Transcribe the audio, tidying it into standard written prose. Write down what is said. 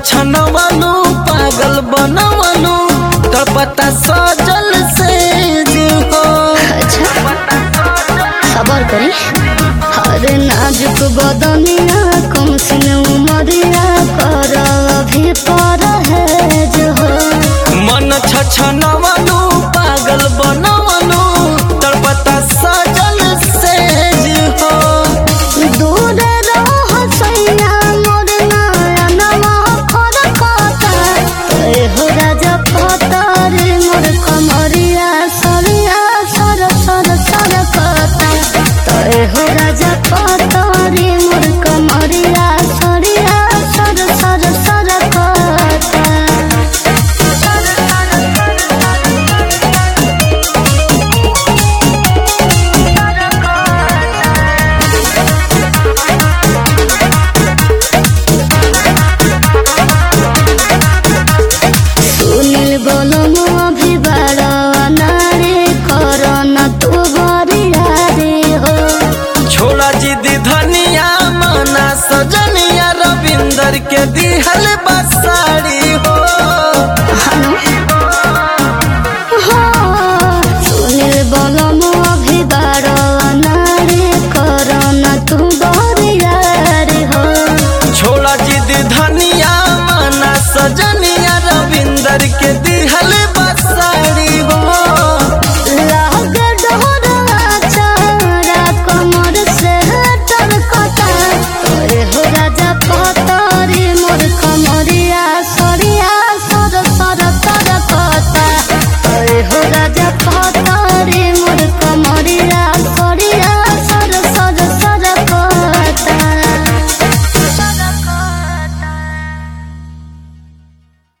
छछनवलू पागल बनवलू तड़पता सजल से हो। खबर करी हरे नाजुक बदनिया कम सिन उमरिया कर अभी पर है जो हो। मन छछनवलू पागल बनवलू तड़पता सजल से हो। दूर रह सैया मोर नयनवा फरकता हो राजा पतर मोर कमरिया सरिया सर सर सरकता हो राजा पतर मोर कमरिया सरिया सर सर सरकता। सुनील बोलो अभी बड़ा नारे करना तू बरिया रे हो। छोड़ा जिद धनिया मना सजनिया रविंदर के दिहल बा